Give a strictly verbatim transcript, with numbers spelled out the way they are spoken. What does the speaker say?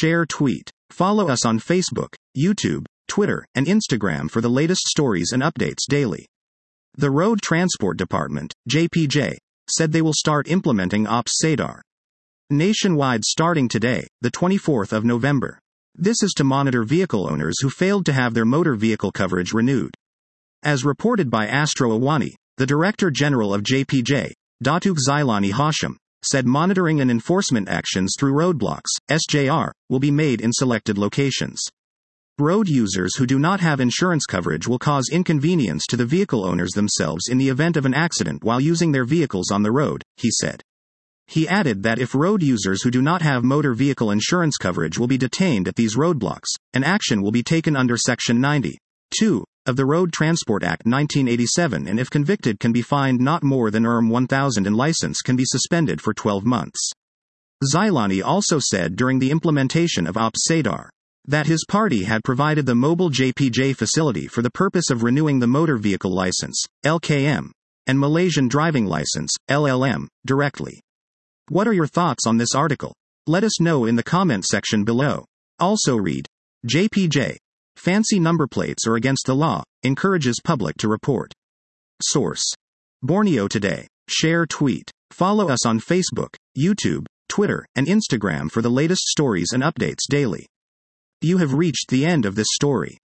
share, tweet. Follow us on Facebook, YouTube, Twitter, and Instagram for the latest stories and updates daily. The Road Transport Department, J P J, said they will start implementing Ops SADAR nationwide starting today, the twenty-fourth of November. This is to monitor vehicle owners who failed to have their motor vehicle coverage renewed. As reported by Astro Awani, the Director General of J P J, Datuk Zailani Hashim, said monitoring and enforcement actions through roadblocks, S J R, will be made in selected locations. Road users who do not have insurance coverage will cause inconvenience to the vehicle owners themselves in the event of an accident while using their vehicles on the road, he said. He added that if road users who do not have motor vehicle insurance coverage will be detained at these roadblocks, an action will be taken under Section ninety-two of the Road Transport Act nineteen eighty-seven, and if convicted can be fined not more than one thousand and license can be suspended for twelve months. Zailani also said during the implementation of Ops SADAR that his party had provided the mobile J P J facility for the purpose of renewing the motor vehicle license, L K M, and Malaysian driving license, L L M, directly. What are your thoughts on this article? Let us know in the comment section below. Also read, J P J, fancy number plates are against the law, encourages public to report. Source: Borneo Today. Share, tweet. Follow us on Facebook, YouTube, Twitter, and Instagram for the latest stories and updates daily. You have reached the end of this story.